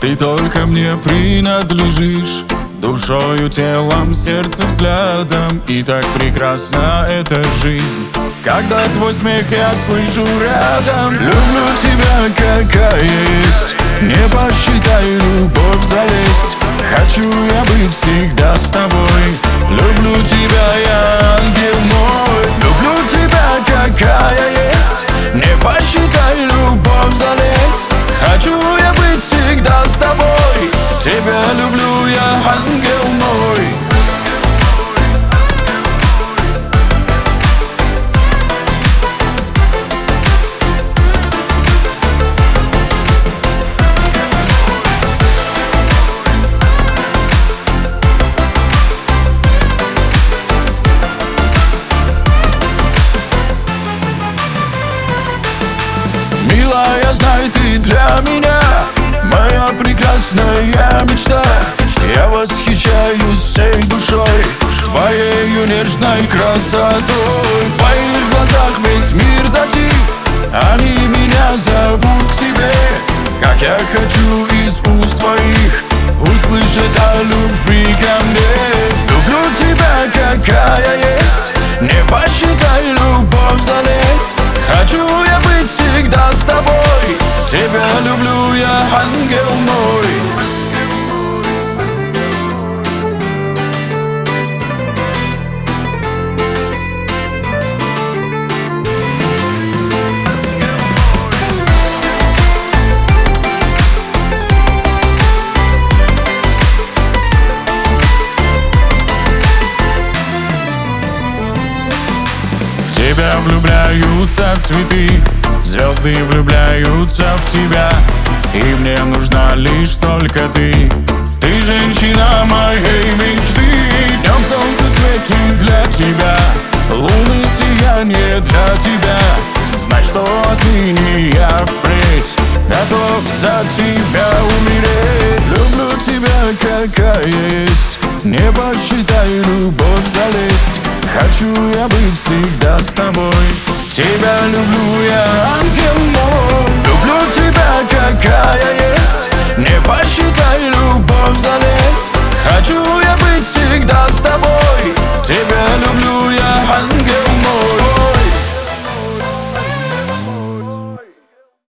Ты только мне принадлежишь, душою, телом, сердцем, взглядом. И так прекрасна эта жизнь, когда твой смех я слышу рядом. Люблю тебя, какая есть, не посчитай любовь за лесть. Хочу я быть всегда с тобой. Люблю тебя, я ангел мой. Люблю тебя, какая есть, не посчитай любовь за лесть. Хочу я быть всегда с тобой. Тебя люблю я, ангел мой. Милая, знай, ты для меня моя прекрасная мечта. Я восхищаюсь всей душой твоею нежной красотой. В твоих глазах весь мир затих, они меня зовут к себе. Как я хочу из уст твоих услышать о любви ко мне. Люблю тебя, какая есть, не посчитай любовь за лесть. Хочу я быть всегда с тобой. Тебя люблю я, ангел мой. В тебя влюбляются цветы, звезды влюбляются в тебя. И мне нужна лишь только ты. Ты женщина моей мечты. Днем солнце светит для тебя, луны сияние для тебя. Знай, что отныне я впредь готов за тебя умереть. Люблю тебя, какая есть, не посчитай любовь за лесть. Хочу я быть всегда с тобой. Тебя люблю я, ангел мой. Люблю тебя, какая есть,